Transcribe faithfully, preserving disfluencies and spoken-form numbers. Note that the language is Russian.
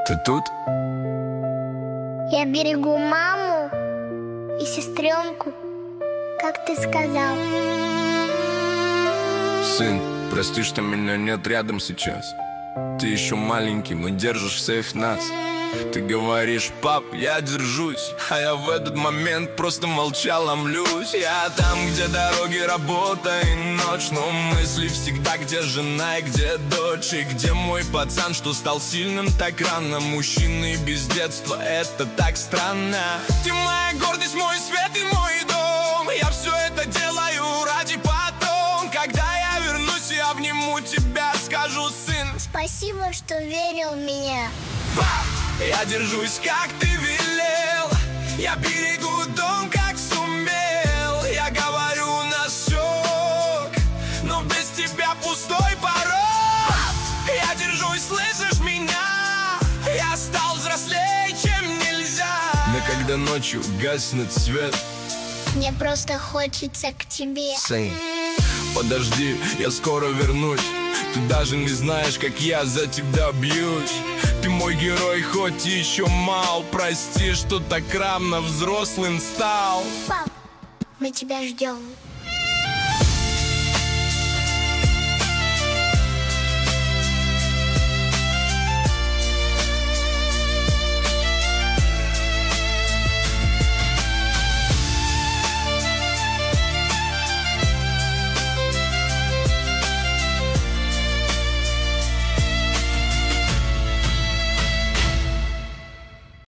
Ты тут? Я берегу маму и сестренку, как ты сказал. Сын, прости, что меня нет рядом сейчас. Ты еще маленький, но держишь сейф нас. Ты говоришь: пап, я держусь, а я в этот момент просто молчал, ломлюсь. Я там, где дороги, работа и ночь, но мысли всегда, где жена и где дочь. И где мой пацан, что стал сильным так рано. Мужчины без детства, это так странно. Ты моя гордость, мой свет и мой дом. Я все это делаю ради потом. Когда я вернусь и обниму тебя, скажу: сын, спасибо, что верил в меня. Пап, я держусь, как ты велел. Я берегу дом, как сумел. Я говорю на сок, но без тебя пустой порог. Пап, я держусь, слышишь меня? Я стал взрослее, чем нельзя. Но когда ночью гаснет свет, мне просто хочется к тебе. Сын, подожди, я скоро вернусь. Ты даже не знаешь, как я за тебя бьюсь. Ты мой герой, хоть и еще мал. Прости, что так рано взрослым стал. Пап, мы тебя ждем.